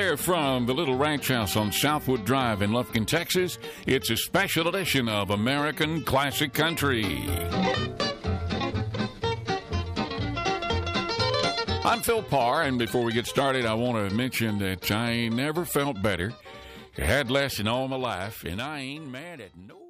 there from the Little Ranch House on Southwood Drive in Lufkin, Texas. It's a special edition of American Classic Country. I'm Phil Parr, and before we get started, I want to mention that I ain't never felt better. I had less in all my life, and I ain't mad at no